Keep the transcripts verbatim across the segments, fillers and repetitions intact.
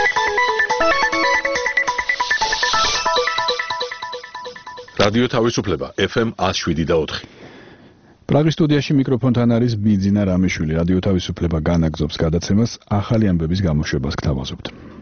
რადიო თავისუფლება ეფ ემ one oh seven და four. პრაღის სტუდიაში მიკროფონთან არის ბიძინა რამიშვილი. რადიო თავისუფლება განაგზობს გადაცემას ახალი ამბების გამოშვებას გთავაზობთ.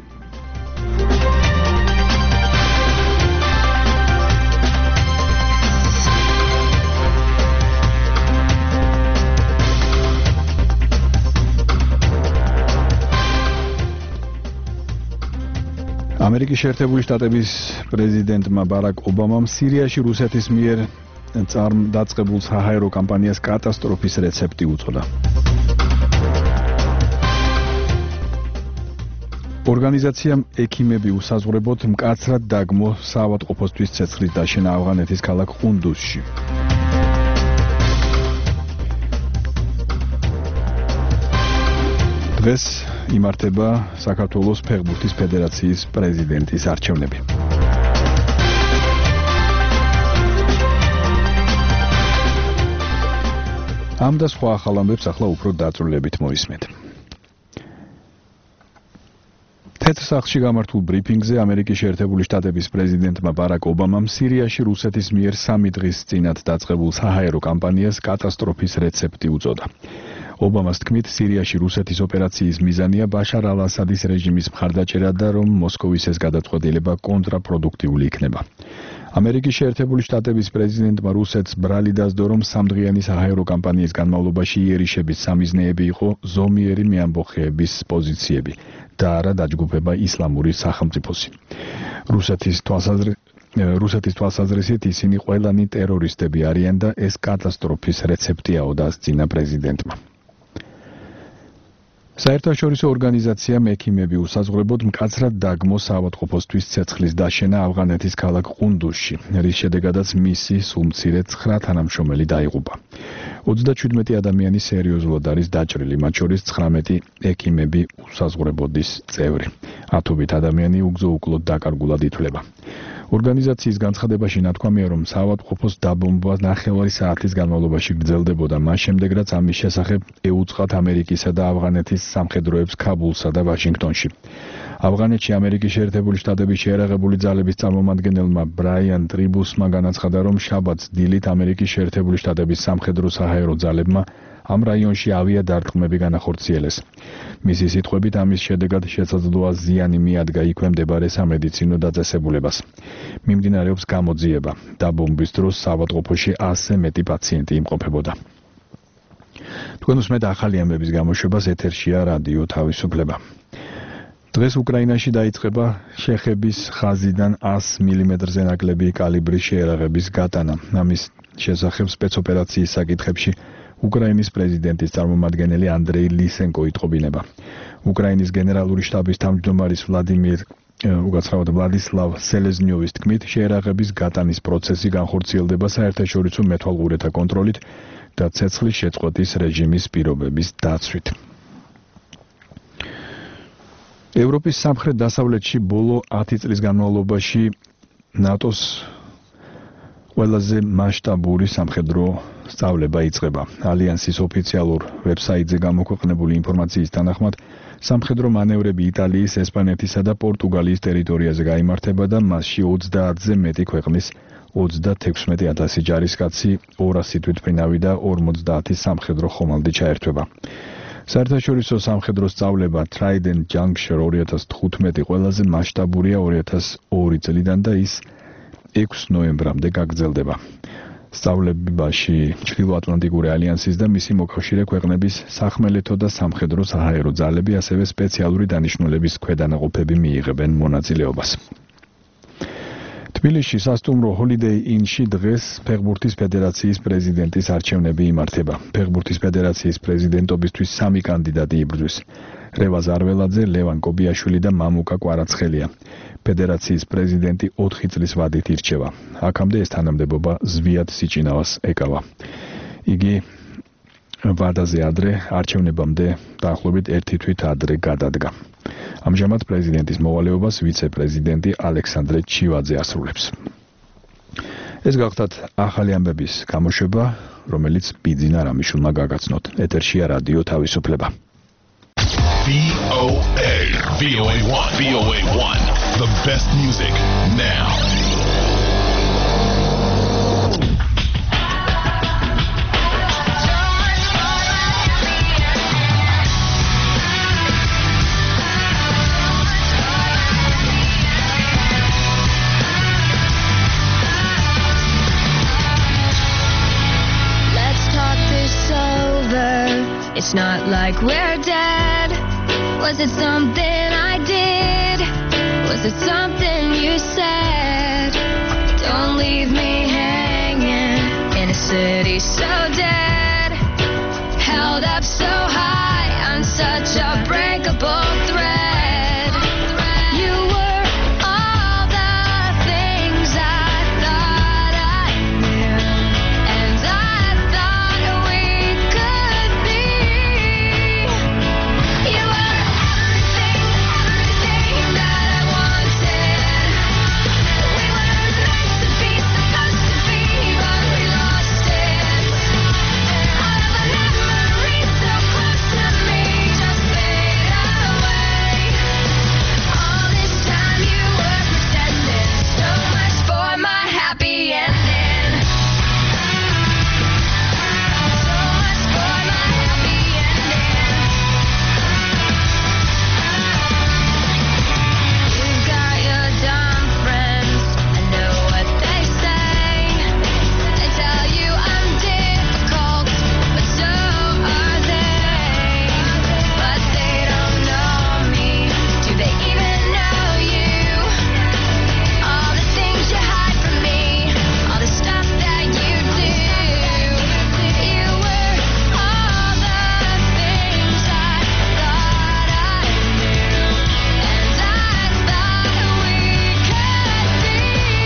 ამერიკის შეერთებული შტატების პრეზიდენტმა ბარაკ ობამამ სირიაში რუსეთის მიერ დაწყებულ საჰაერო კამპანიას კატასტროფის რეცეპტი უწოდა. ორგანიზაციამ ექიმები უსაზღვრებოდ მკაცრად დაგმო საავადმყოფოსთვის ცეცხლის დაშენა ავღანეთის ქალაქ ყუნდუზში. დღეს იმართება საქართველოს ფეხბურთის ფედერაციის პრეზიდენტის არჩევნები. ამ და სხვა ახალ ამბებს ახლა უფრო დაწვრილებით მოისმენთ. თეთრ სახლში გამართულ ბრიფინგზე ამერიკის შეერთებული შტატების პრეზიდენტმა ბარაკ ობამამ სირიაში რუსეთის მიერ სამი დღის წინათ დაწყებულ საჰაერო კამპანიას კატასტროფის რეცეპტი უწოდა. ობამას თქმით, სირიაში რუსეთის ოპერაციის მიზანია ბაშარ ალ-ასადის რეჟიმის მხარდაჭერა და რომ მოსკოვის ეს გადაწყვეტილება კონტრაპროდუქტიული იქნება. ამერიკის შეერთებული შტატების პრეზიდენტმა რუსეთს ბრალი დასდო, რომ სამდღიანი საჰაერო კამპანიის განმავლობაში იერიშების სამიზნეები იყო ზომიერი მეამბოხეების პოზიციები და არა დაჯგუფება ისლამური სახელმწიფოსი. რუსეთის თვალსაზრისით რუსეთის თვალსაზრისით ისინი ყველანი ტერორისტები არიან და ეს კატასტროფის რეცეპტიაო, დასძინა პრეზიდენტმა. საერთაშორისო ორგანიზაციამ ექიმები უსაზღვრებოდ მკაცრად დაგმო საავადმყოფოსთვის ცეცხლის დაშენა ავღანეთის ქალაქ ყუნდუზში, რის შედეგადაც მისი სულ მცირე ცხრა თანამშრომელი დაიღუპა. ოცდაჩვიდმეტი ადამიანი სერიოზულად არის დაჭრილი, მათ შორის ცხრამეტი ექიმები უსაზღვრებოდის წევრი. ათობით ადამიანი უგზო-უკლოდ დაკარგულად ითვლება. ორგანიზაციის განცხადებაში ნათქვამია, რომ საავადმყოფოს დაბომბვა ნახევარი საათის განმავლობაში გრძელდებოდა, მას შემდეგ რაც ამის შესახებ ეუწყათ ამერიკისა და ავღანეთის სამხედროებს ქაბულსა და ვაშინგტონში. ავღანეთში ამერიკის შეერთებული შტატების შეერაღებული ძალების წარმომადგენელმა ბრაიან ტრიბუსმა განაცხადა, რომ შაბათს დილით ამერიკის შეერთებული შტატების სამხედრო საჰაერო ძალებმა ამ რაიონში ავიადარტყმები განახორციელეს. მისი სიტყვებით, ამის შედეგად შესაძლოა ზიანი მიადგა იქვე მდებარე სამედიცინო დაწესებულებას. მიმდინარეობს გამოძიება. დაბომბვის დროს საავადმყოფოში ასზე მეტი პაციენტი იმყოფებოდა. თქვენ უსმენთ ახალი ამბების გამოშვებას, ეთერშია რადიო თავისუფლება. დღეს უკრაინაში დაიწყება შეხების ხაზიდან ას მილიმეტრზე ნაკლები კალიბრის შეერაღების გატანა. ამის შესახებ სპეცოპერაციის საკითხებში უკრაინის პრეზიდენტის წარმომადგენელი ანდრეი ლისენკო იტყობინება. უკრაინის გენერალური შტაბის თავმჯდომარის ვლადიმირ უგაცრავად ვლადისლავ სელეზნიოვის თქმით, შეერაღების გატანის პროცესი განხორციელდება საერთაშორისო მეთვალყურეთა კონტროლით და ცეცხლის შეწყვეტის რეჟიმის პირობების დაცვით. ევროპის სამხრეთ-დასავლეთში ბოლო ათი წლის განმავლობაში ნატოს ყველაზე მასშტაბური სამხედრო სწავლება იწყება. ალიანსის ოფიციალურ ვებსაიტზე გამოქვეყნებული ინფორმაციის თანახმად, სამხედრო მანევრები იტალიის, ესპანეთისა და პორტუგალიის ტერიტორიაზე გაიმართება და მასში ოცდაათზე მეტი ქვეყნის ოცდათექვსმეტი ათასი ჯარისკაცი, ორასი თვითმფრინავი და ორმოცდაათი სამხედრო ხომალდი ჩაერთვება. საერთაშორისო სამხედრო სწავლება Trident Juncture ორი ათას თხუთმეტი ყველაზე მასშტაბურია ორი ათას ორი წლიდან და ის ექვსი ნოემბრამდე გაგრძელდება. სწავლებაში ჩრდილოატლანტიკური ალიანსის და მისი მოკავშირე ქვეყნების სახმელეთო და სამხედრო საჰაერო ძალები, ასევე სპეციალური დანიშნულების ქვედანაყოფები მიიღებენ მონაწილეობას. თბილისში სასტუმრო Holiday Inn-ში დღეს ფეხბურთის ფედერაციის პრეზიდენტის არჩევნები იმართება. ფეხბურთის ფედერაციის პრეზიდენტობისთვის სამი კანდიდატი იბრძვის. რევაზ არველაძე, ლევან კობიაშვილი და მამუკა კვარაცხელია. ფედერაციის პრეზიდენტი ოთხი წლის ვადით ირჩევა. აქამდე ეს თანამდებობა ზვიად სიჭინავას ეკავა. იგი ვადაზე ადრე არჩევნებამდე დაახლოებით ერთი თვით ადრე გადადგა. ამჟამად პრეზიდენტის მოვალეობას ვიცე-პრეზიდენტი ალექსანდრე ჩივაძე ასრულებს. ეს გახლავთ ახალი ამბების გამოშვება, რომელიც ბიძინა რამიშვილმა გაგაცნოთ. ეთერშია რადიო თავისუფლება. V O A. V O A one. V O A one. The best music now. It's not like we're dead. Was it something I did? Was it something you said? Don't leave me hanging in a city so dead, held up so high on such a breakable thread. You were all the things I thought I knew, and I thought we could be. You were everything, everything that I wanted. We were meant to be, supposed to be, but we lost it. All of the memories so close to me just fade away. All this time you were pretending, so much for my happy ending. So much for my happy ending. You've got your dumb friends, I know what they say. They tell you I'm difficult, but so are they. But they don't know me. Do they even know you? All the things you hide from me, all the stuff that you do. You were all the things I thought I knew, and I thought we could be.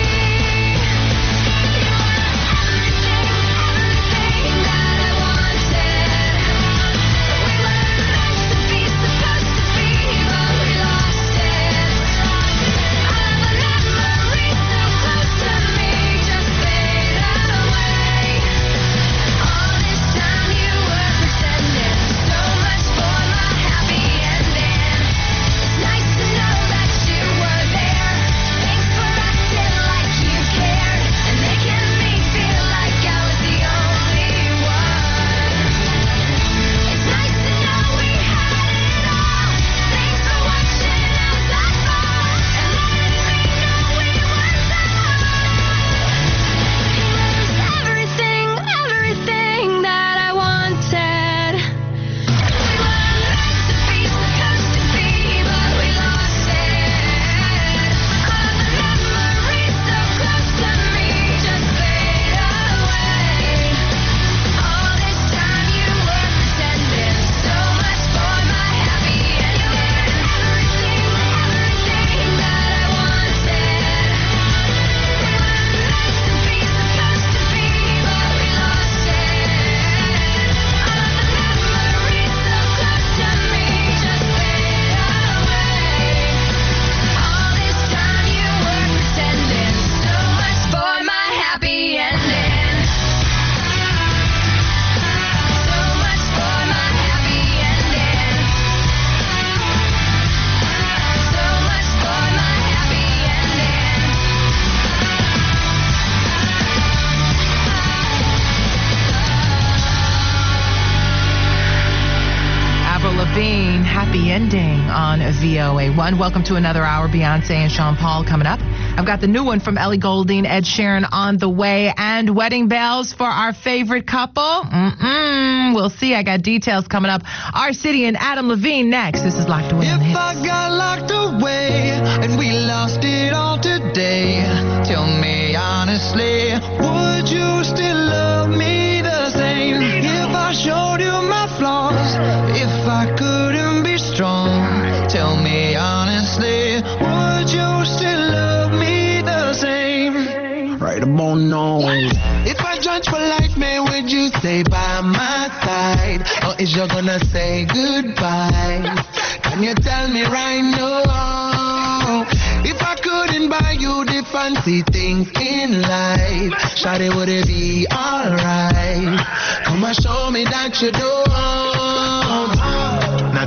You were everything, everything that I wanted. We were meant to be, supposed to be, but we lost it. All of the memories so close to me just fade away. All this time you were pretending, so much for my happy ending. It's nice to know that you were there. Thanks for acting like you cared and making me feel like I was the only one. It's nice to know we had it all. Thanks for watching as I fall and letting me know we weren't done. You lose everything, everything that I wanted. We were meant to be, supposed to be, but we lost it. All of the memories so close to me just fade away. All this time you were pretending, so much for my happy ending. Everything, everything that I wanted. We were meant to be, supposed to be, but we lost it. All of the memories so close to me just fade away. All this time you were pretending, so much for my happy ending. So much for my happy ending. So much for my happy ending. Avril Lavigne, Happy Ending on V O A one. Welcome to another hour. Beyonce and Sean Paul coming up. I've got the new one from Ellie Goulding, Ed Sheeran on the way, and wedding bells for our favorite couple. Mm-mm. We'll see. I got details coming up. R. City and Adam Levine next. This is Locked Away on the If Hits. I got locked away and we lost it all today, tell me honestly, would you still love me the same? If I showed you my flaws, if I couldn't be strong, tell me honestly, would you still love me the same? Right about now. If I judge for life, man, would you stay by my side? Or is you gonna say goodbye? Can you tell me right now? If I couldn't buy you the fancy things in life, shawty, would it be alright? Come and show me that you don't. Not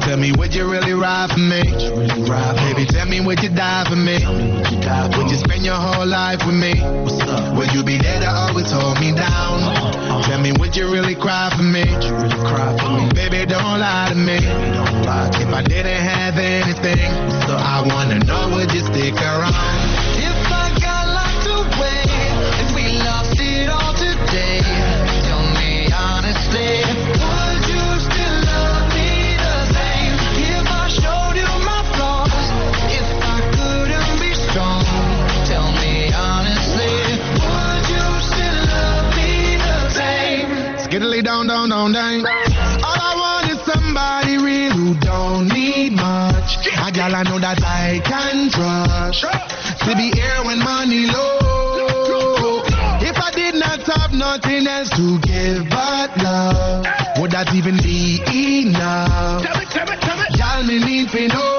tell me, would you really ride for me? Really ride, baby, tell me, would you die for me? Would you, die for would you spend your whole life with me? What's up? Would you be there to always hold me down? Uh-huh. Tell me, would you really cry for me? Would you really cry for me? Baby, don't lie to me. Don't lie to if me. I didn't have anything, I wanna know, would you stick around? If I got locked away and we lost it all today, tell me honestly, would you still love me the same? If I showed you my flaws, if I couldn't be strong, tell me honestly, would you still love me the same? Skiddly down, down, down, down. All I want is somebody real who don't need much. A gal I know that I can trust. To be here when money low. If I did not have nothing else to give but love, would that even be enough? Y'all me need to know.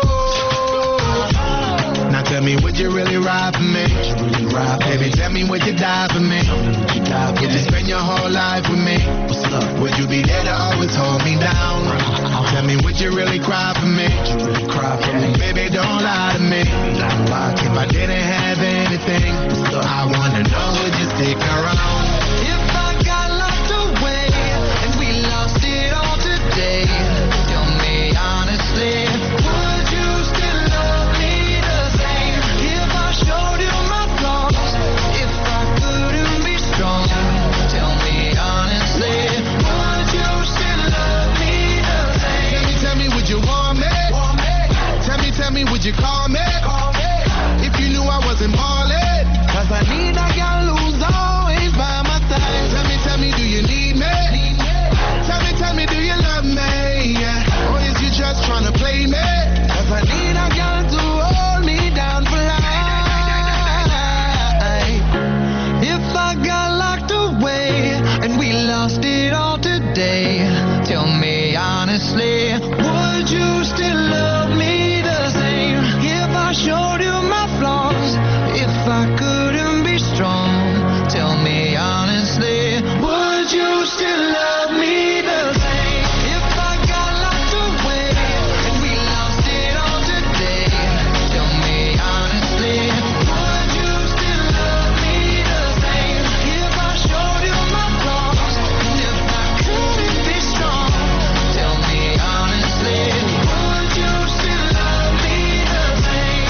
Now tell me, would you really ride for me? Really ride, baby, tell me, would you die for me? Would you, die for would you spend your whole life with me? What's up? Would you be there to always hold me down? Tell me, would you really cry for me? Would you really cry for me? Baby, don't lie to me. If I didn't have anything, I wanna know, would you stick around? If I got locked away and we lost it all today, tell me honestly, would you still love me the same? If I showed you my flaws, if I couldn't be strong, tell me honestly, would you still love me the same? Tell me, tell me, would you want me? Tell me, tell me, would you call me? If you knew I wasn't ballin', cause I need a girl who's always by my side. Tell me, tell me, do you need me? Tell me, tell me, do you love me? Yeah. Or is you just tryna play me? Cause I need a girl to hold me down for life. If I got locked away and we lost it all today, tell me honestly, would you still love me the same? If I showed you my flaws, if I couldn't be strong, tell me honestly, would you still love me the same? If I got locked away and we lost it all today, tell me honestly, would you still love me the same? If I showed you my flaws, and if I couldn't be strong, tell me honestly, would you still love me the same?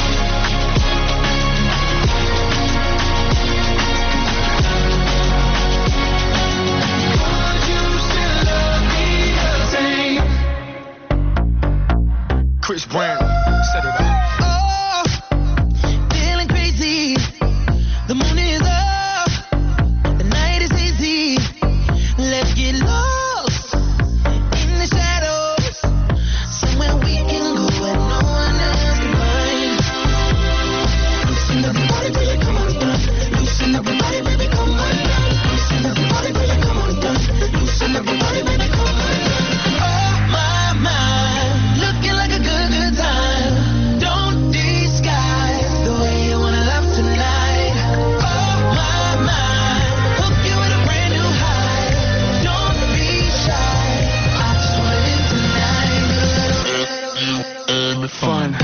Would you still love me the same? Chris Brown, set it up. Oh, feeling crazy. The moon is up. The night is easy. Let's get lost in the shadows. Somewhere we can go where no one else can find. Loosen up your body, baby, come on down. Loosen up your body, baby, come on down. Loosen up your body, baby, come on down. Loosen up your body, baby, come on down. Oh my, my, looking like a good, good time. Don't disguise the way you wanna love tonight. Oh my, my, hook you with a brand new high. Don't be shy. I just wanna live tonight. Fun.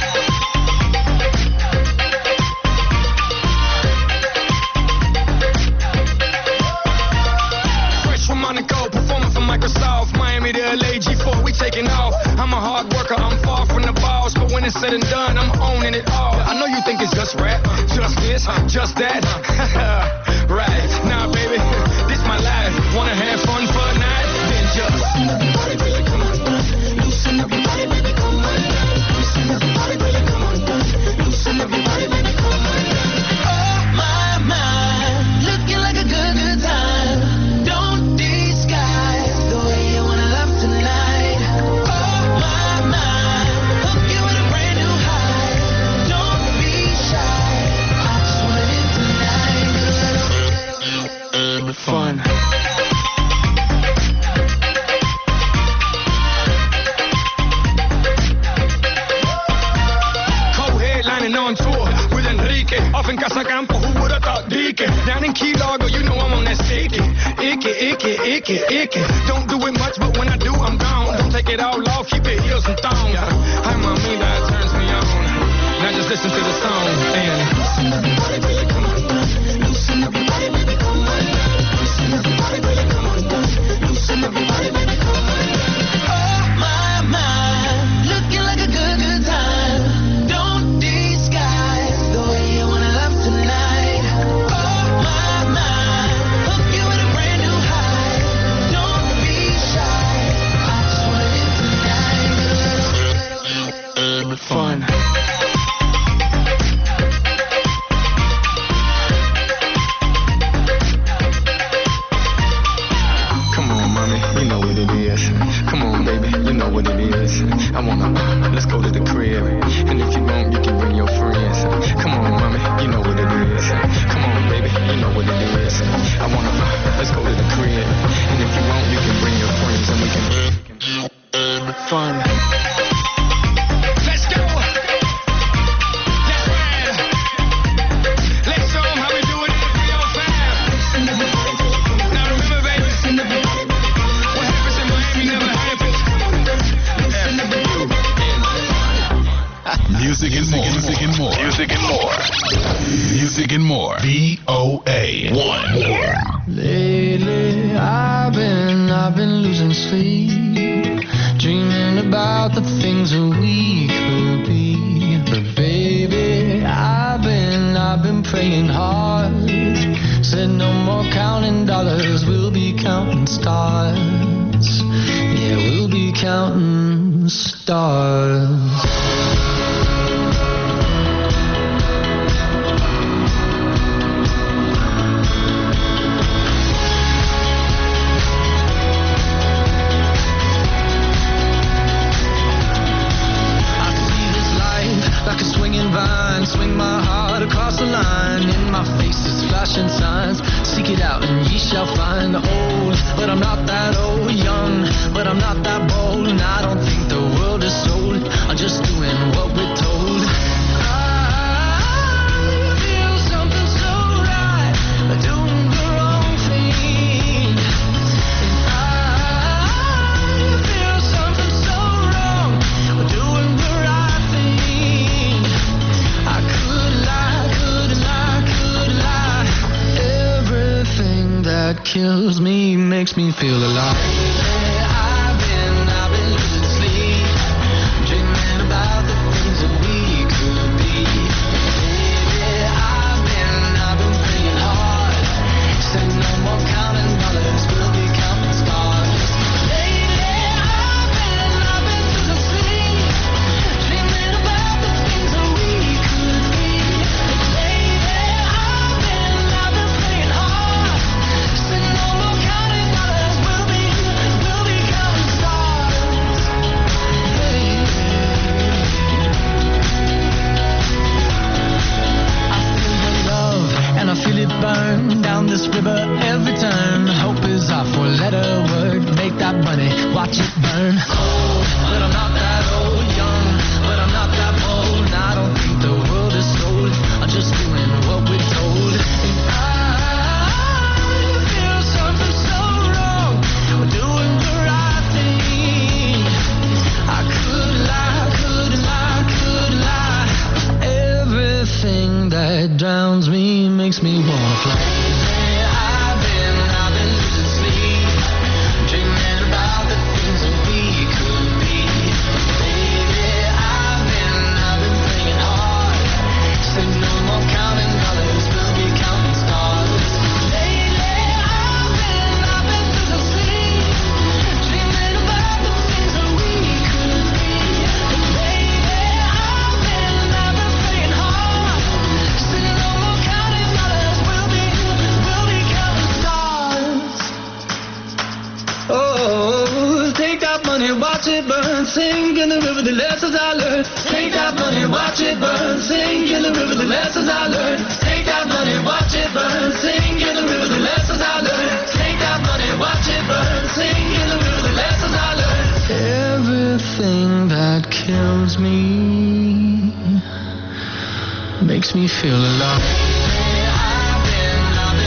Fresh from Monaco, performing for Microsoft, Miami to L A, G four, we taking off. I'm a hard worker, I'm far from the boss, but when it's said and done, I'm owning it all. I know you think it's just rap, just this, just that. Right, nah baby, this my life. Wanna have fun for a night? Then just loosen up your body, baby, come on down. Loosen up your body, baby, come on down. Loosen up your body, baby, come on down. Loosen up your body, baby, come on down. Oh my, my, looking like a good, good time. Don't disguise the way you wanna love tonight. Oh my, my, hook you with a brand new high. Don't be shy. I just wanna live tonight. Fun. Co-headlining on tour with Enrique. Off in Casa Campo, who would've thought Deacon? Down in Key Largo, you know I'm on that sticky. Icky, icky, icky, icky. Don't do it much, but when I do, I'm gone. Don't take it all off, keep it heels and thongs. Hi, mommy, that turns me on. Now just listen to the song and loosen everybody, baby, come on. Loosen everybody, baby, come on. Loosen everybody, baby, come on. Loosen everybody, baby, come on. Oh my, my, looking like a good, good time. Don't disguise the way you wanna love tonight. Oh my, my, hook you with a brand new high. Don't be shy, I just wanna live tonight. Fun. Come on, mommy, you know what it is. Come on, baby, you know what it is. I wanna, let's go to the crib. And if you want, you can bring your friends. Come on, mommy, you know what it is. Come on, baby, you know what it is. I wanna, let's go to the crib. And if you want, you can bring your friends and we can fun. Let's go. That's right. Let's show 'em how we do it in the three oh five. Now remember, baby, what happens in Miami never happens. Music and more. Music and more. Music and more. Music and more. V O A one. Lately, I've been, I've been losing sleep, dreaming about the things that we could be. But baby, I've been, I've been praying hard. Said no more counting dollars, we'll be counting stars. Yeah, we'll be counting stars. Like a swinging vine, swing my heart across the line. In my face is flashing signs. Seek it out and ye shall find. Old, but I'm not that old. Young, but I'm not that bold. And I don't think the world is sold. I'm just doing what we're told. I feel something so right, doing the wrong thing. And I feel something so wrong, doing the right thing. I could lie, could lie, could lie. Everything that kills me makes me feel alive. I've been, I've been losing sleep, dreaming about the things that we could be. Baby, I've been, I've been praying hard. Said no more counting dollars, we'll be counting stars. Lately, I've been, I've been losing sleep, dreaming about the things that we could be. Baby, I've been, I've been praying hard. Said no more counting dollars, we'll be, we'll be counting stars. Hey. I feel your love and I feel it burn down this river every turn. Hope is our four-letter word. Make that money, watch it burn. Old, but I'm not that old. Young, but I'm not that bold. And I don't think the world is sold. I'm just doing what we're told. And I feel something so wrong, doing the right thing. I could lie, could lie, could lie. Everything that drowns me makes me wanna fly. I've been, I've been losing sleep, dreaming about the things that we could be. Baby, I've been, I've been praying hard. Said no more counting dollars, we'll be counting stars. Lately, I've been, I've been losing sleep, dreaming about the things that we could be. Baby, I've been, I've been praying hard. Said no more counting dollars, we'll be, we'll be counting stars. Oh, take that money, watch it burn, sing in the river the lessons I learned. Take that money, watch it burn, sing in the river the lessons I learned. Take that money, watch it burn, sing in the river the lessons I learned. Take that money, watch it burn, sing in the river the lessons I learned. Everything that kills me makes me feel alive. I've been, I've been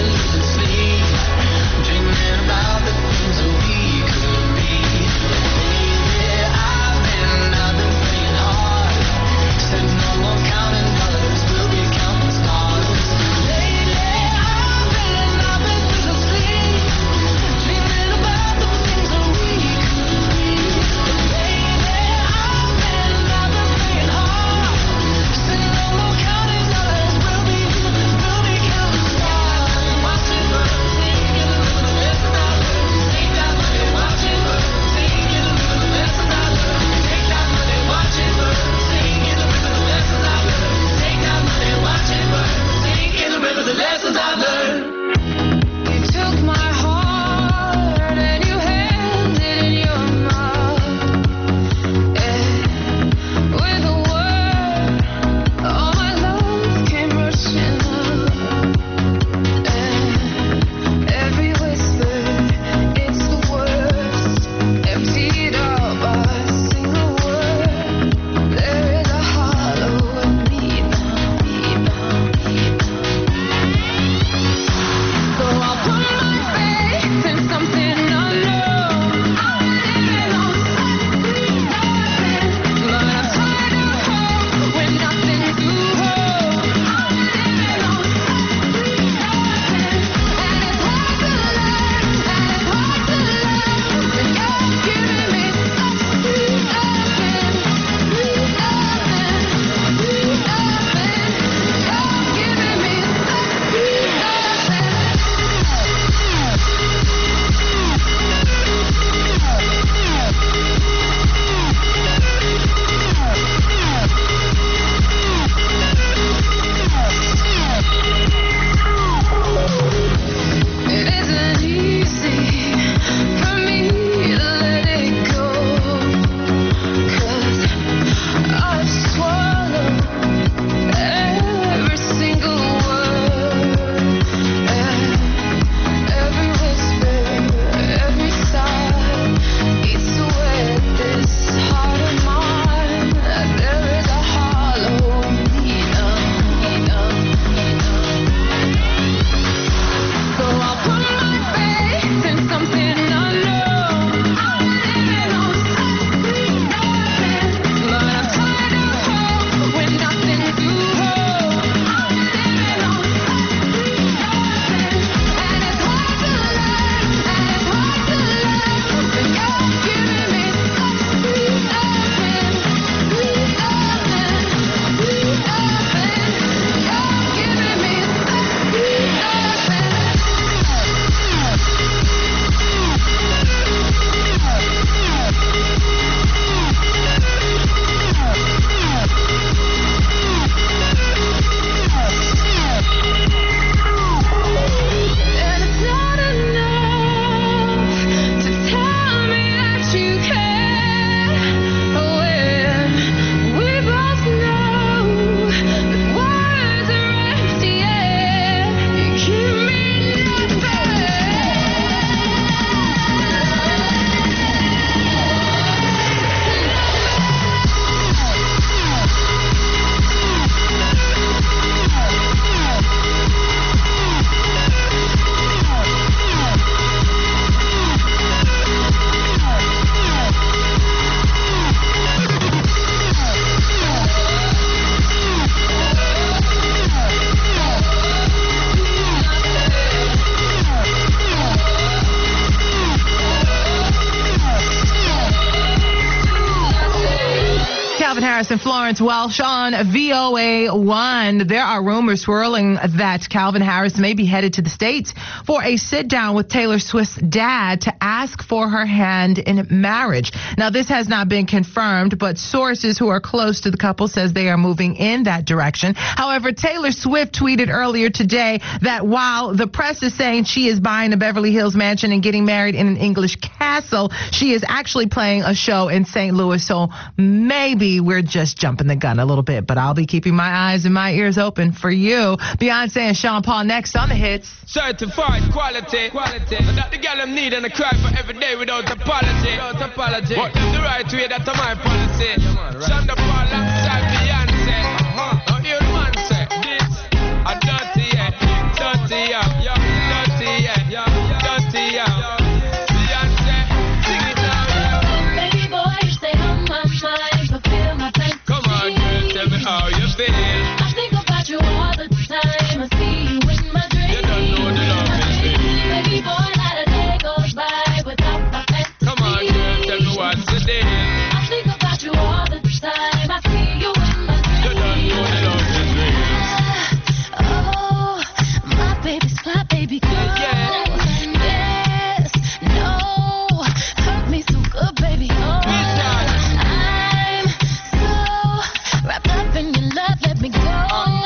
Harris and Florence Welsh on V O A one. There are rumors swirling that Calvin Harris may be headed to the States for a sit-down with Taylor Swift's dad to ask for her hand in marriage. Now, this has not been confirmed, but sources who are close to the couple says they are moving in that direction. However, Taylor Swift tweeted earlier today that while the press is saying she is buying a Beverly Hills mansion and getting married in an English castle, she is actually playing a show in Saint Louis. So maybe we're just jumping the gun a little bit, but I'll be keeping my eyes and my ears open for you. Beyonce and Sean Paul next on the hits. Certified quality, quality. That the girl I'm need and I cry for every day without apology. Without apology. What is the right way? That's my policy. Shonda Paul alongside Beyonce. Uh-huh. Now hear the man say this. A dirty yeah, dirty yeah, dirty yeah, dirty yeah. Beyonce, sing it now. Baby boy, you stay on my mind, fulfill my fantasy. Come on, girl, tell me how you feel. I think about you all the time. I see you in my dreams. You don't know the love is real. Baby boy, not a day goes by without my fantasy. Come on, girl, tell me what's the deal. I think about you all the time. I see you in my dreams. You don't know the love is real. Oh, my baby's fly, baby girl. Yeah. Yes, no, hurt me so good, baby. Oh, I'm so wrapped up in your love. Let me go.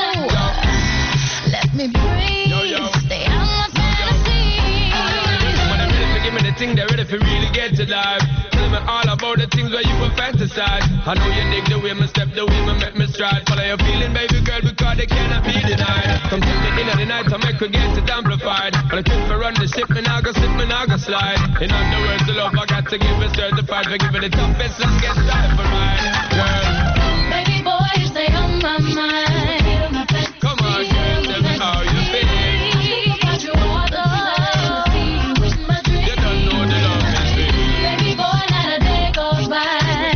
Let me breathe. Yo, yo. Stay out my fantasy. When they're ready to give me the thing, they're ready for really get to life. Tell me all about the things where you were fantasize. I know you dig the way me step, the way me make me stride. Follow your feeling, baby girl, because they cannot be denied. Come to me in the night to make her get it amplified. But I trip for run the ship, me now go slip, me now go slide. In other words, the love I got to give it certified. For giving the toughest, let's get started for mine. Girl, Baby boy, you stay on my mind. Feel my fantasy. come on, girl, tell me how you feel. I think about you all the time. I see you in my dreams. You don't know the love is real. Baby boy, not a day goes by.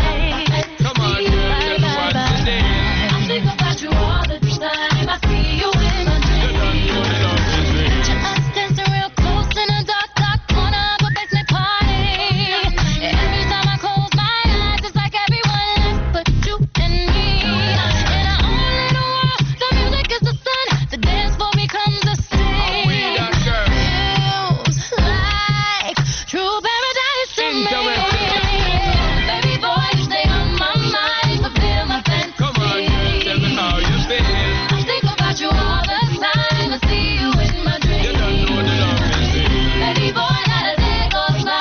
Come on, girl, tell me what's the deal. I think about you all the time. I see you in my You don't dreams. know the love is real. Us dancing real close in a dark, dark corner of a basement party. Every time I close my eyes, it's like everyone else but you and me. In our own little world, the music is the sun. The dance floor becomes a Oh, we stage. that girl. Feels like true paradise to Sing me. to me. Baby boy, you stay on my mind, fulfill my fantasy. Come on, girl, tell me how you feel. I think about you all the time. I see you in my You dreams. don't know the love is real. Baby boy, not a day goes by.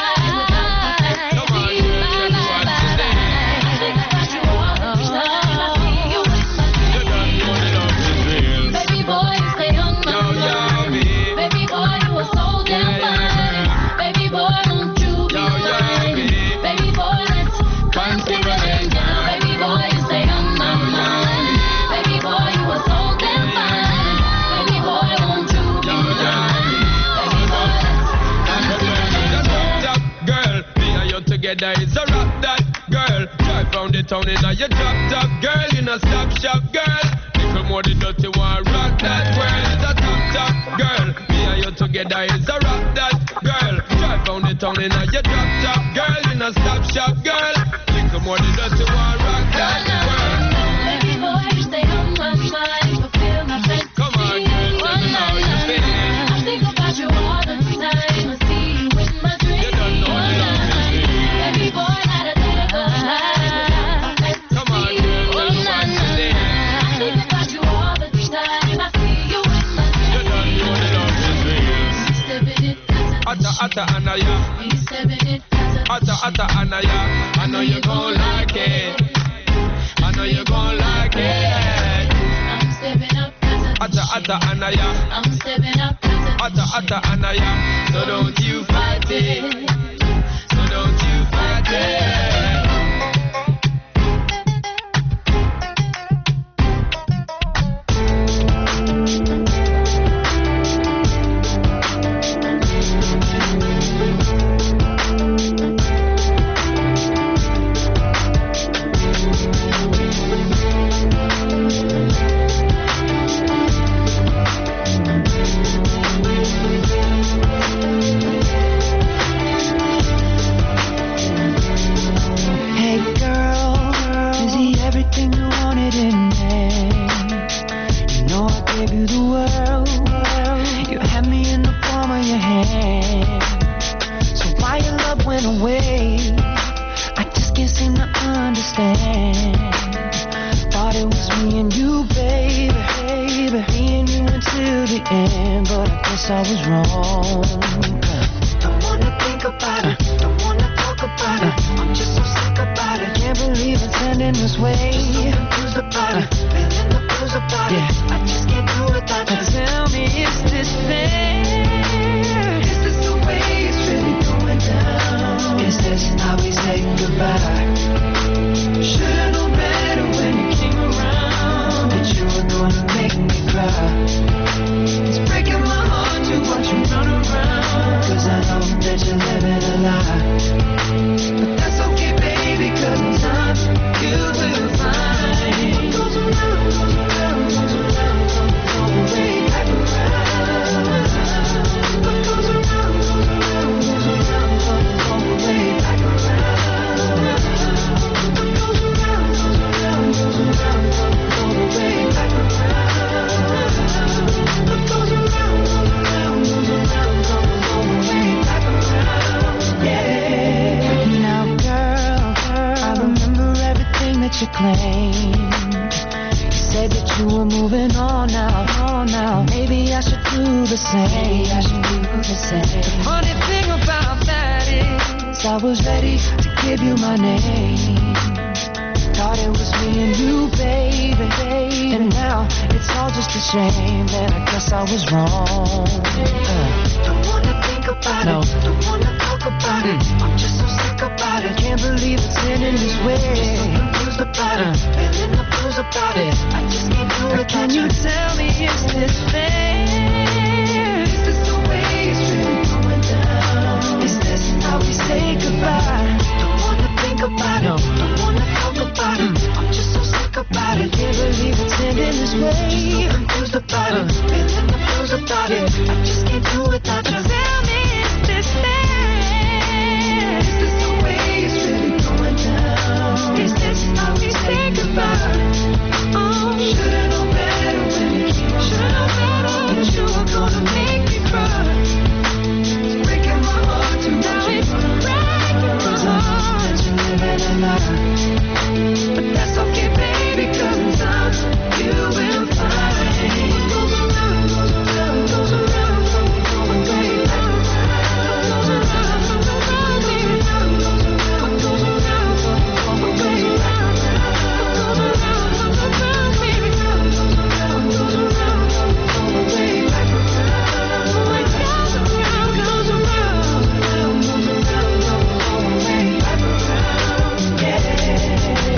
Come on, girl, tell me what's the deal. I think about you all the time. I see you in my You don't know the love is real. baby boy, you stay on my Yo, yo, mind. me. Baby boy, you are so damn fine. Baby boy, won't you be Yo, yo, mine? me. Baby boy, let's climb to the end down. Baby boy, you stay on my mind. Baby boy, you are so damn fine. Baby boy, won't you be Yo, yo, mine? me. Baby boy, let's climb to the end Just down. rock that girl, me and you together is a rock that girl. Drive round the town in a your drop top girl, in a stop shop girl. Little more the dirty one, rock that world is a top top girl. Me and you together is a rock that girl. Drive round the town in a your drop top girl, in a stop shop girl. Little more the dirty one, rock that world. Baby boy, you stay on my mind, fulfill my fantasy. Come on, girl, tell me how you feel. I think about you all the time. I see you in my dreams. You don't know the love is real. Baby boy, not a day goes by. Come on, girl, tell me what's the deal. I think about you all the time. I see you in my You don't know the love is real. dreams. Stepping it, Atta atta anaya, we stepping it, atta atta anaya. I know you gon' like it. I know you gon' like it. I'm stepping up, Atta atta anaya, I'm stepping up, atta atta anaya. So don't you fight it. So don't you fight it. Thought it was me and you, baby, baby. Me and you until the end, but I guess I was wrong. Don't wanna think about it, don't wanna talk about it. I'm just so sick about it. Can't believe it's ending this way. Just so confused about it, feeling the blues about it. I just can't do without you. Tell me, is this fair? Is this the way it's really going down? Is this how we say goodbye? Should've known better when you came around that you were gonna make me cry. It's breaking my heart to watch you run around, 'cause I know that you're living a lie. But that's okay, baby, 'cause in time you will find what goes around, goes around, goes around, comes all the way back around. What goes around, goes around, goes around, comes all the way back around. What goes around, goes around, goes around, comes all the way back around. What goes around, goes around, goes around, comes all the way back around. Yeah. Now, girl, I remember everything that you claimed. You said that you were moving on now, on now. Maybe I should do the same. Maybe I should do the same. The funny thing about that is I was ready to give you my name. Thought it was me and you, baby, baby. And now it's all just a shame that I guess I was wrong. Uh. Don't wanna think about no. it, don't wanna talk about mm. it. I'm just so sick about it. Can't believe it's ending this way. Just so confused about uh. it, feeling the blues about yeah. it. I just can't do it. Can you tell me, is this fair? Is this the way it's really going down? Is this how we say goodbye? Don't wanna think about no. it, don't wanna talk about it. Mm. I'm just so sick about it. Can't believe it's ending this way. Just so confused about uh. it, feeling the blues about yeah. it. I just can't do it without you. Tell me, is this fair? Is this the way it's really going down? Is this how we say goodbye? Oh, should've known better when you came around. Should've known better that you were gonna make me cry. It's breaking my heart to watch you run around, 'cause I know that you're living a lie. But that's okay, baby, 'cause in time you will find what goes around, goes around, goes around, comes all the way back around. What goes around, goes around, baby, what goes around, what goes around, comes all the way back around. What goes around, goes around, baby, what goes around, goes around, comes all the way back around. What goes around, goes around, goes around, comes all the way back around. Yeah.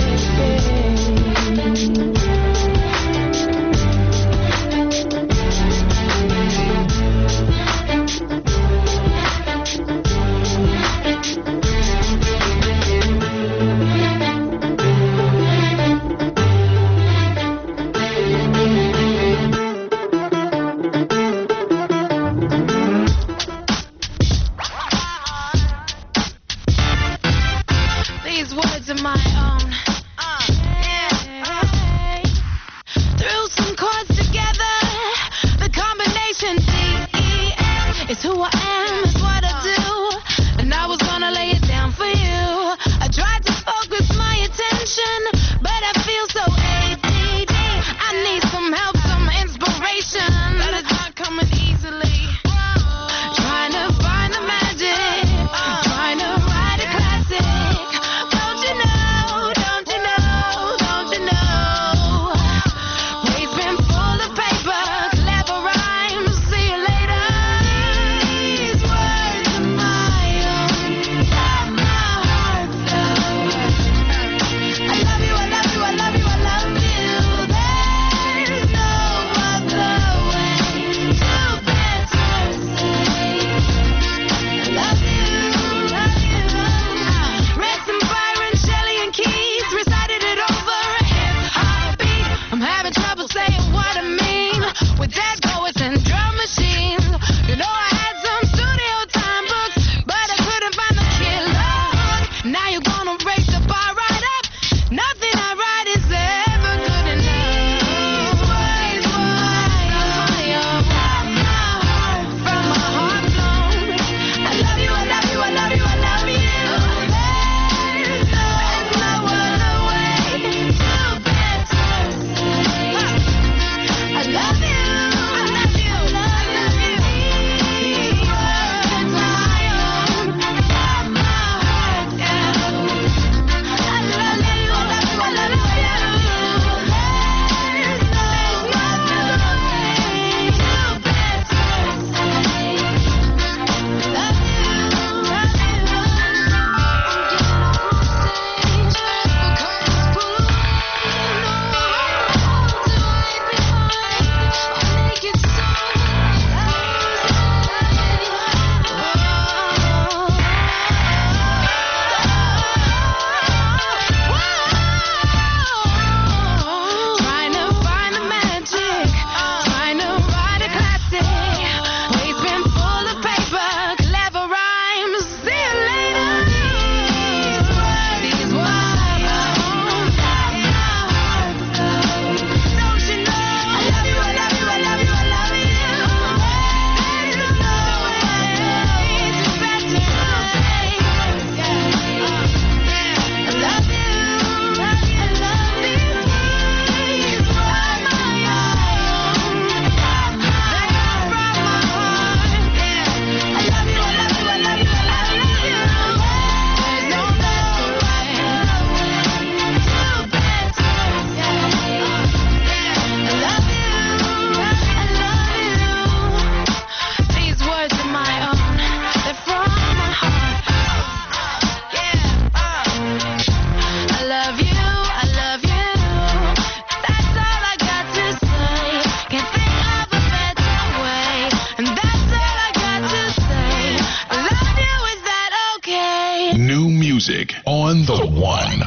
These words are my own. Uh, yeah. Threw some chords together. The combination D E F is who I am, is what I do. And I was gonna lay it down for you. I tried to focus my attention, but I feel so A D D. I need some help, some inspiration, but it's not coming easily. Trying to find the magic, trying to write a classic. Don't you know, don't you know, don't you know? Waves been full of paper, clever rhymes. See you later. These words on the one.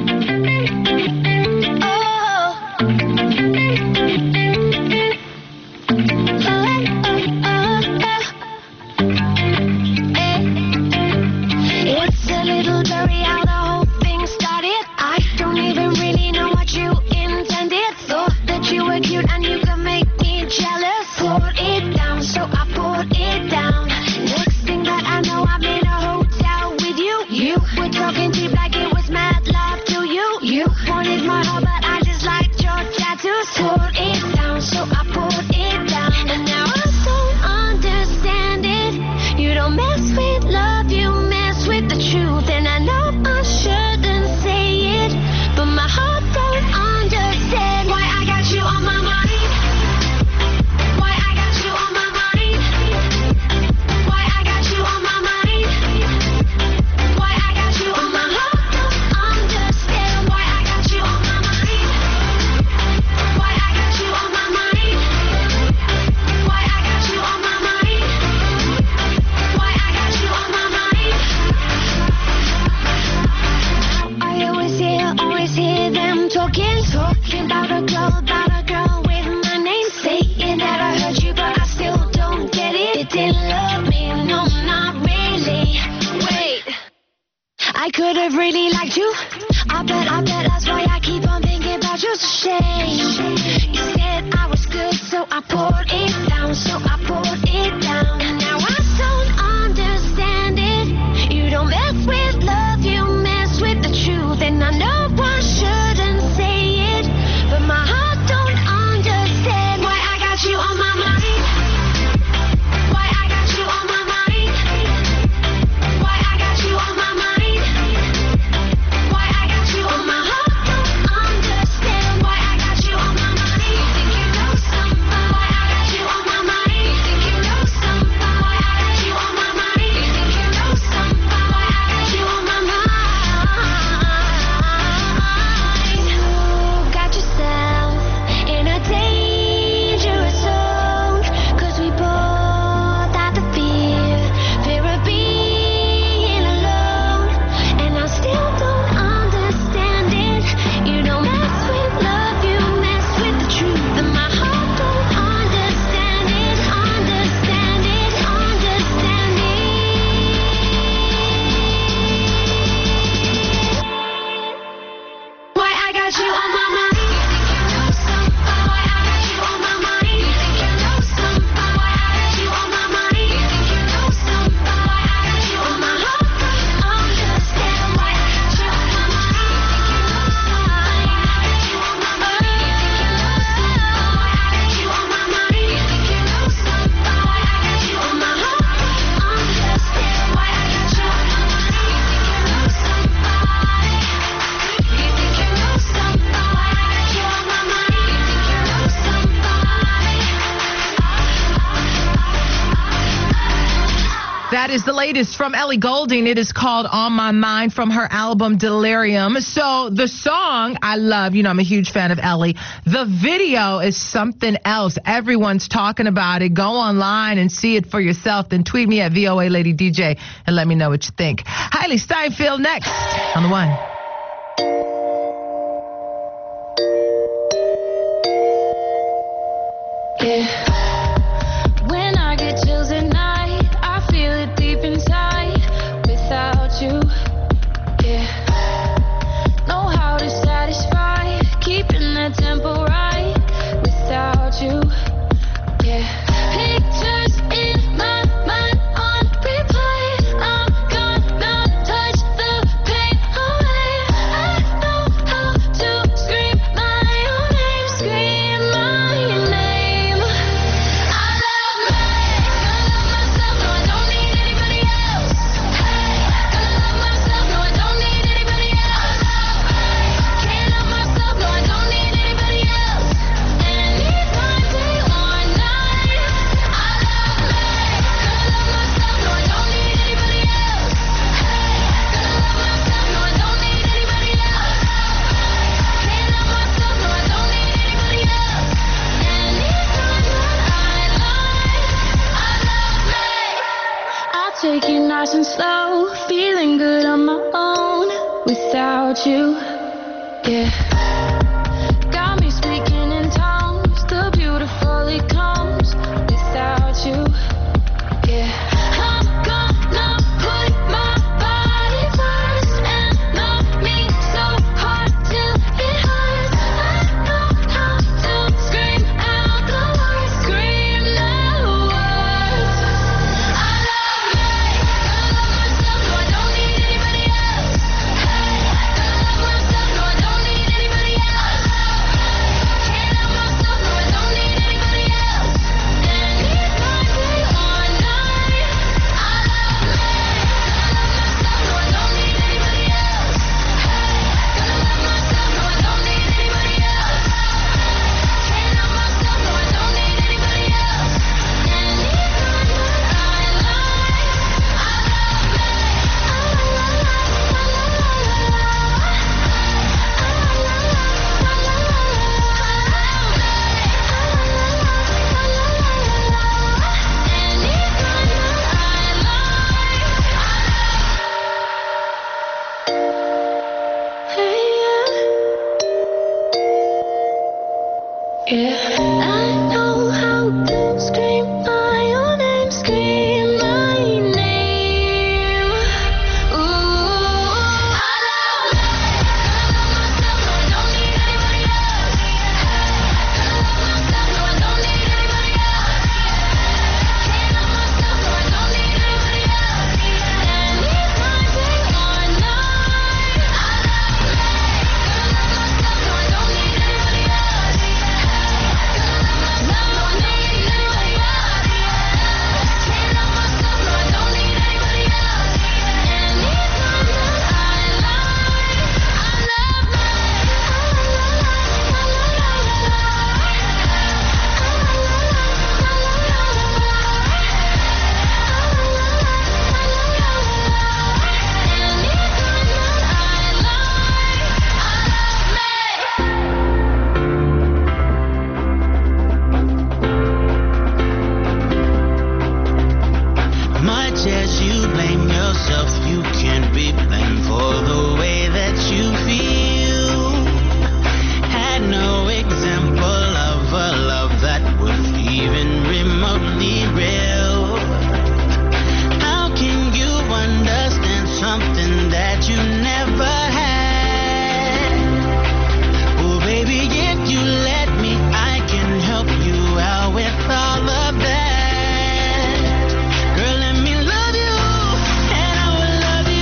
It's a little blurry how the whole thing started. I don't even really know what you intended. Thought that you were cute and you could make me jealous. Poured it down, so I poured it down. Next thing that I know, I'm in a hotel with you. You were talking cheap like it was mad love to you. You wanted my heart, but I just liked your tattoos. Poured it down, so I poured it down. And now I don't understand it. You don't mess with love, you mess with the truth. And I know I shouldn't say it, but my heart don't understand why I got you on my mind. Why I got you on my mind. Why I got you on my mind. Why I got you on my heart don't understand why I got you on my mind. Why I got you on my mind. Why I got you on my mind. Why I got you on my mind. I always hear, always hear them talking, talking about a girl, about a girl with my name, saying that I hurt you, but I still don't get it. It didn't love me, no, not really. Wait, I could have really liked you. I bet, I bet that's why I keep on thinking about you. It's a shame. You said I was good, so I poured it down, so I poured it down. And now I don't understand it. You don't mess with love, you mess with the truth. And I know I shouldn't say it, but my heart don't understand why I got you on my mind. Why I got you on my mind. Why I got you on my mind. Why I got you on my heart don't understand why I got you on my mind. You think you know somebody? Why I got you on my mind. You think you know somebody? Why I got you on my mind. You think you know somebody? Why I got you on my mind. You got yourself in a dangerous zone, 'cause we both had the fear, fear of being alone. And I still don't understand it. You don't mess with love, you mess with the truth. And my heart don't understand it, understand it, understand it. Why I got you on my mind. You think you know somebody. Why I got you on my mind. You think you know somebody. Why I got you on my mind. You think you know somebody. Why I got you on my heart don't understand why I got you on my mind. You think you know somebody. Why I got you on my mind. You think you know somebody. Why I got you on my mind. You think you know somebody. Why I got you on my heart don't understand why I got you on my mind. You think you know somebody. You think you know somebody. Why I got you on my mind. You think you know somebody. That is the latest from Ellie Goulding. It is called On My Mind from her album Delirium. So the song I love, you know, I'm a huge fan of Ellie. The video is something else. Everyone's talking about it. Go online and see it for yourself. Then tweet me at V O A Lady D J and let me know what you think. Hailey Steinfeld next on the one. Yeah. When I get chills at night, I feel it deep inside. Without you, yeah. Know how to satisfy, keeping that tempo right. Without you, yeah. Pictures in my mind on replay. I'm gonna touch the pain away. I know how to scream my own name, scream my name. I love me, gonna love myself, no I don't need anybody else. Hey, gonna love myself, no I don't need anybody else. Can't love myself, no I don't need anybody else. Anytime, day or night. I love me, gonna love myself, no I don't need anybody else. Hey, gonna love myself, no I don't need anybody else. Can't love myself, no I don't need anybody else. Anytime that I lie, I love me. I'll take it nice and slow, feeling good on my own. without you. Yeah. Got me speaking in tongues. The beautiful it comes without you. Yeah. I'm gonna put my body first and love me so hard till it hurts. I know how to scream out the words, scream the words. I love me, I love myself, no I don't need anybody else. Hey, I love myself, no I don't need anybody else. Can't love myself, no I don't need anybody else. Anytime, day or night. I love me, I love myself, no I don't need anybody else. Hey, gonna love myself, no I don't need anybody else. Can't love myself, no I don't need anybody else. Anytime that I lie, I love me, yeah, I know how to scream my own name, scream my name. Ooh, I love me, I love myself, no I don't need anybody else. I love myself, no I don't need anybody else. Can't love myself, no I don't need anybody else. Anytime, day or night. I love me, I love myself, no I don't need anybody else. Much as you blame yourself, you can't be blamed for the way that you feel. Had no example of a love that was even remotely real. How can you understand something that you never had? Oh, baby, if you let me, I can help you out with all of that. Girl, let me love you, and I will love you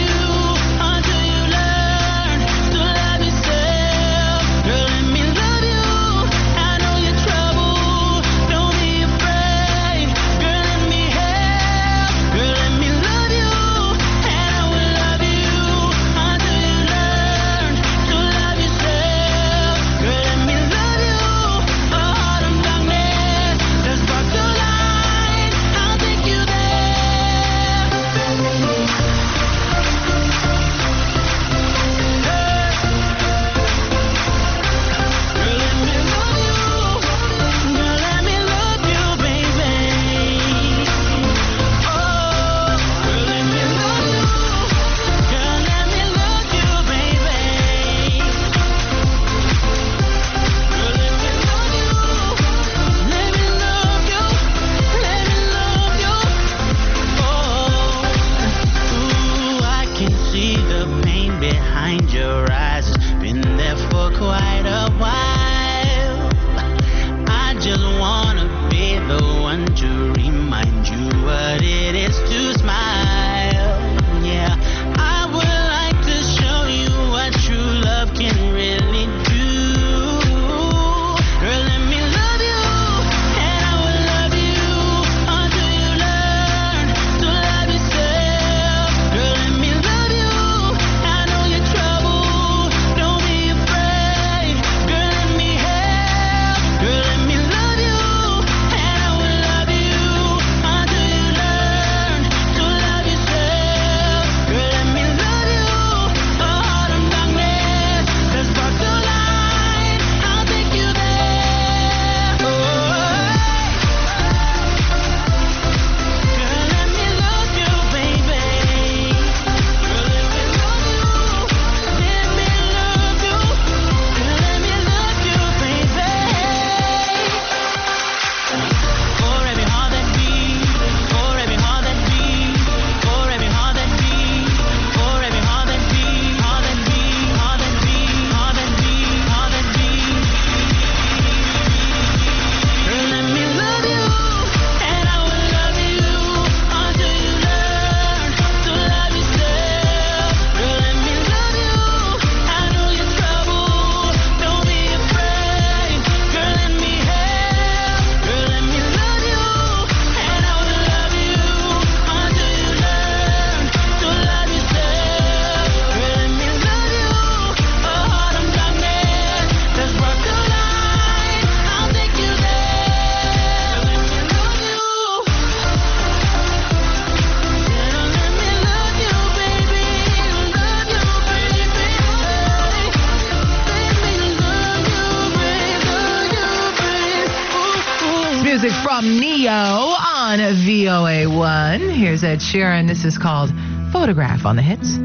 music from Neo on V O A one. Here's Ed Sheeran. This is called Photograph on the Hits.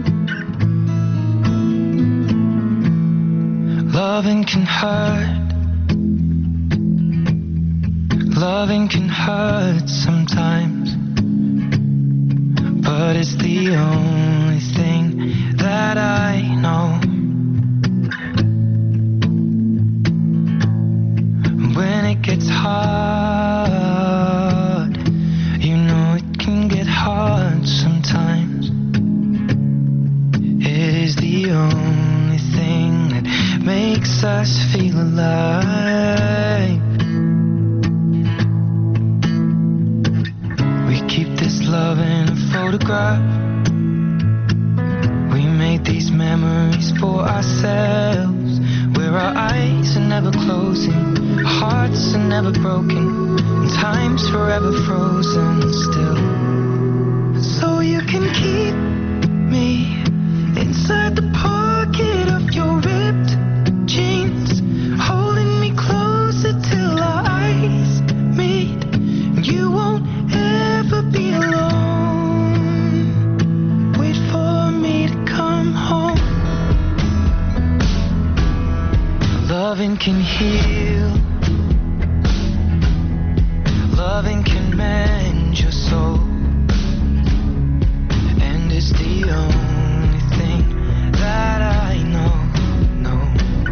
Loving can hurt. Loving can hurt sometimes, but it's the only thing that I know. When it gets hard, you know it can get hard sometimes. It is the only thing that makes us feel alive. We keep this love in a photograph. We made these memories for ourselves, where our eyes are never closing, hearts are never broken, and time's forever frozen still. So you can keep me inside the pocket of your ripped jeans, holding me closer till our eyes meet. You won't ever be alone. Wait for me to come home. Loving can heal. Loving can mend your soul. And it's the only thing that I know, know.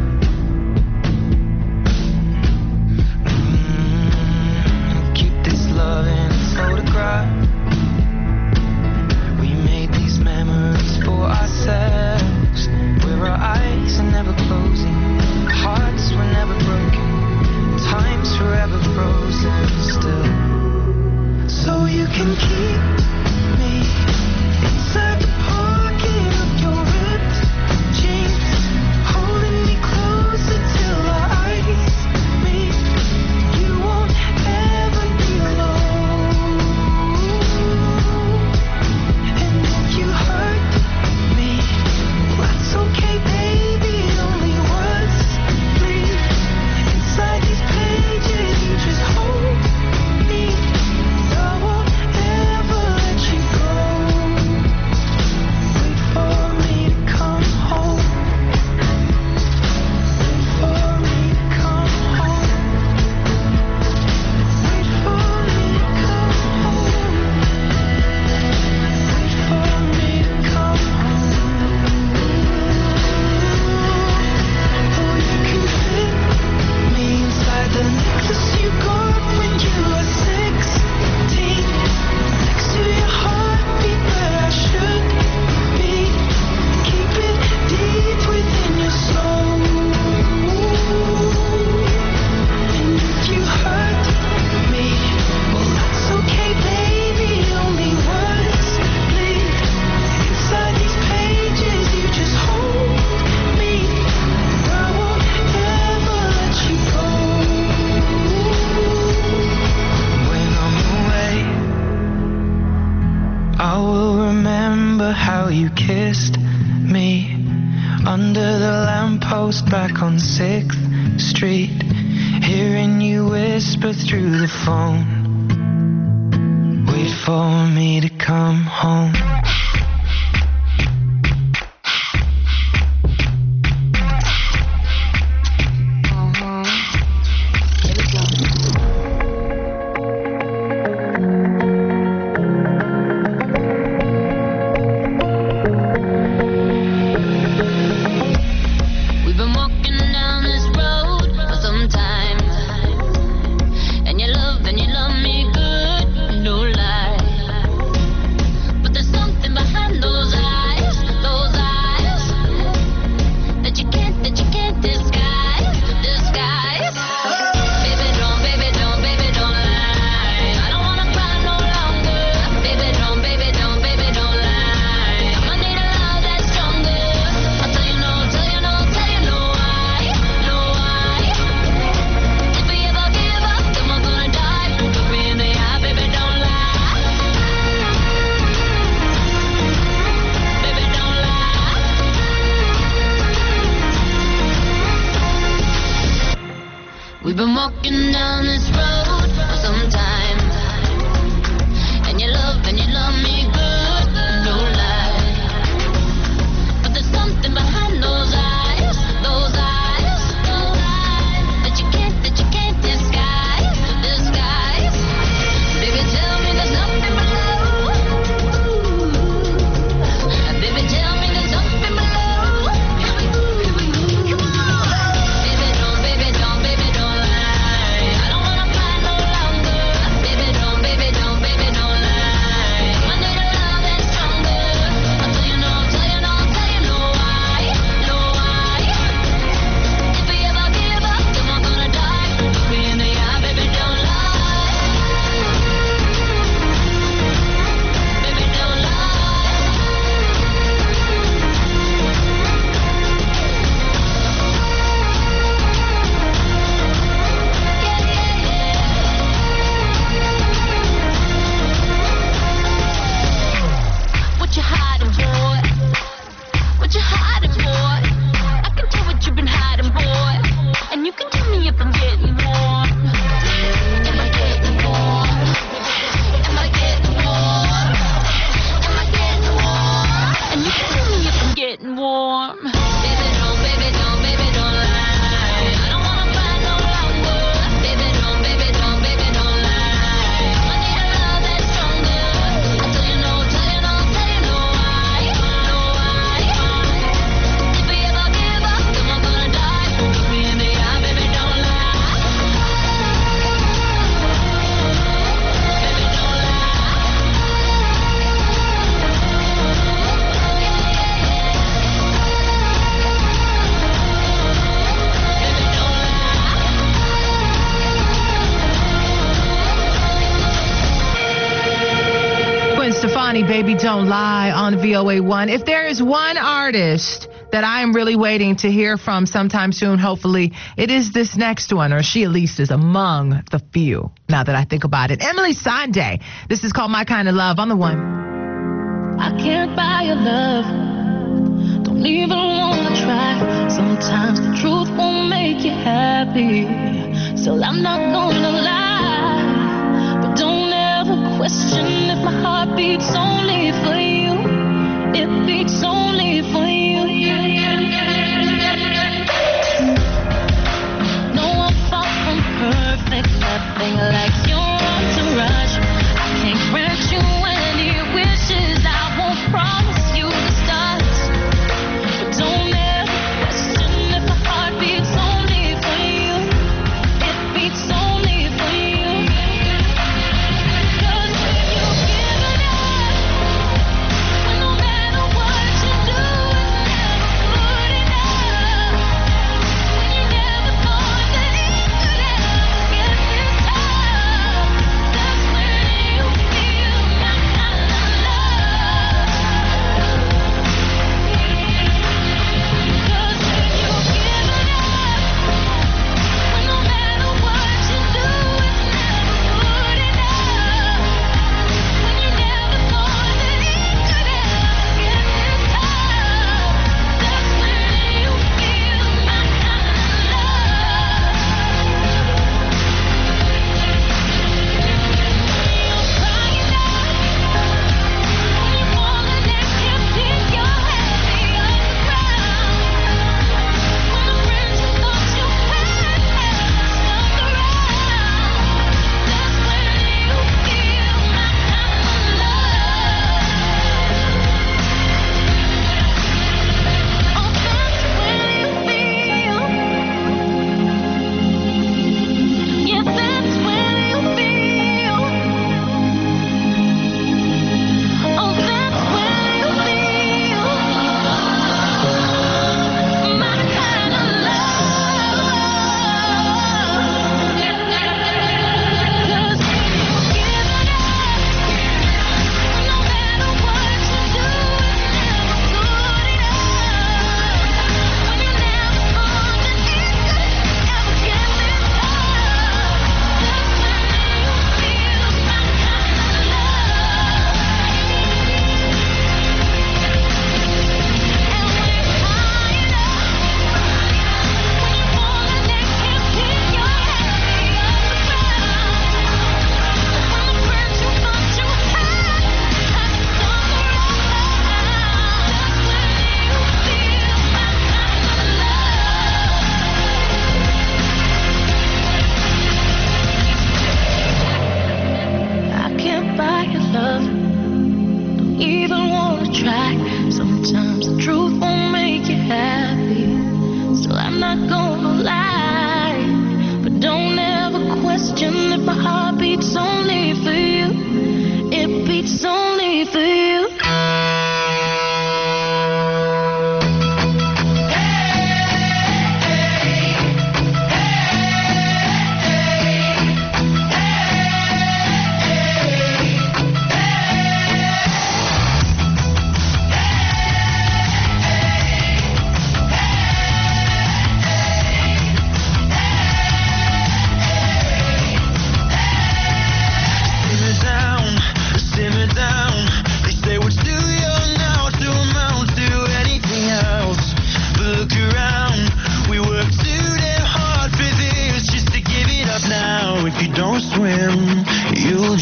Mm, keep this love in a photograph. We made these memories for ourselves, where our eyes are never closing, hearts were never broken, time's forever frozen still. So you can keep me inside the pocket of your ripped jeans, holding me closer till our eyes meet. You won't ever be alone. And if you hurt me, that's okay, baby. Only words bleed inside these pages. You just hold me. I won't ever let you go. Wait for me to come home. Wait for me to come home. Wait for me to come home. Wait for me to come home. Oh, you can fit me inside the necklace you got when you were sixteen, next to your heartbeat where I should be. Keep it deep within your soul. And if you hurt me, well, that's okay, baby. Only words bleed inside these pages. You just hold me. I won't ever let you go. When I'm away, I will remember how you kissed me under the lamppost back on sixth Street, hearing you whisper through the phone. Wait for me to come home. We've been walking down this road for some time, and you love and you love me good, no lie. But there's something behind those eyes, those eyes that you can't, that you can't disguise, disguise. Baby, don't, baby, don't, baby, don't lie. I don't wanna cry no longer. Baby, don't, baby, don't, baby, don't lie. I'ma need a love that's stronger. I'll tell you no, tell you no, tell you no why, no why. If we ever give up, then we're gonna die. Look me in the eye, baby, don't lie. Baby, don't lie. We've been walking down this road for sometimes. And you love, and you love me good, no lie. But there's something behind those eyes, those eyes, those eyes that you can't, that you can't disguise, disguise. Baby, tell me there's nothing below. Baby, tell me there's nothing below. Baby, don't, baby, don't, baby, don't lie. I don't wanna fight no longer. Baby, don't, baby, don't, baby, don't lie. I need a love that's stronger. I'll tell you no, tell you no, tell you no why, no why. If we ever give up, then we're gonna die. Look me in the eye, baby, don't lie. Baby, don't lie. What you hiding, boy? What you hiding, boy? I can tell what you've been hiding, boy. And you can tell me if I'm getting warm. Am I getting warm? Am I getting warm? Am I getting warm? And you can tell me if I'm getting warm. Baby, don't, baby, don't, baby, don't lie. I don't wanna fight no longer. Baby, don't, baby, don't, baby, don't lie. I need a love that's stronger. I'll tell you no, tell you no, tell you no why, no why. If we ever give up, then we're gonna die. Look me in the eye, baby, don't lie. Baby, don't Gwen Stefani, Baby Don't Lie on V O A one. If there is one artist that I am really waiting to hear from sometime soon, hopefully, it is this next one, or she at least is among the few, now that I think about it. Emily Sande. This is called My Kind of Love on the one. I can't buy your love. Don't even wanna try. Sometimes the truth won't make you happy. So I'm not gonna lie. But don't ever question if my heart beats only for you. It beats only for you. No, I'm far from perfect. Nothing like your entourage. I can't grant you any wishes. I won't promise you the stars. But don't ever question if my heart beats only for you. It beats only for you. 'Cause when you give it up, when no matter what you do, it's never good enough. When you never thought that it could ever get this tough.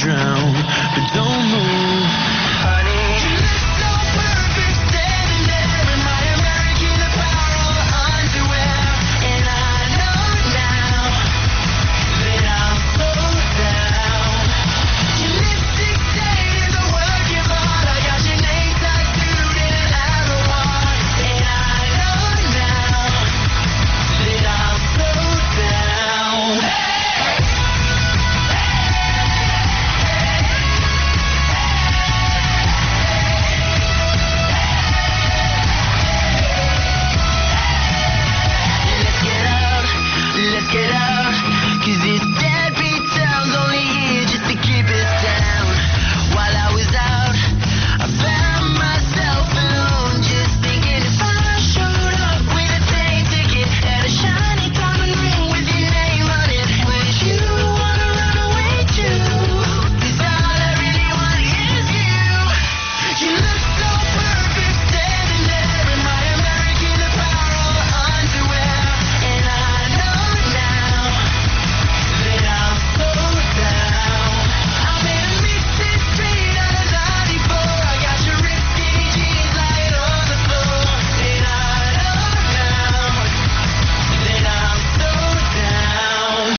drown.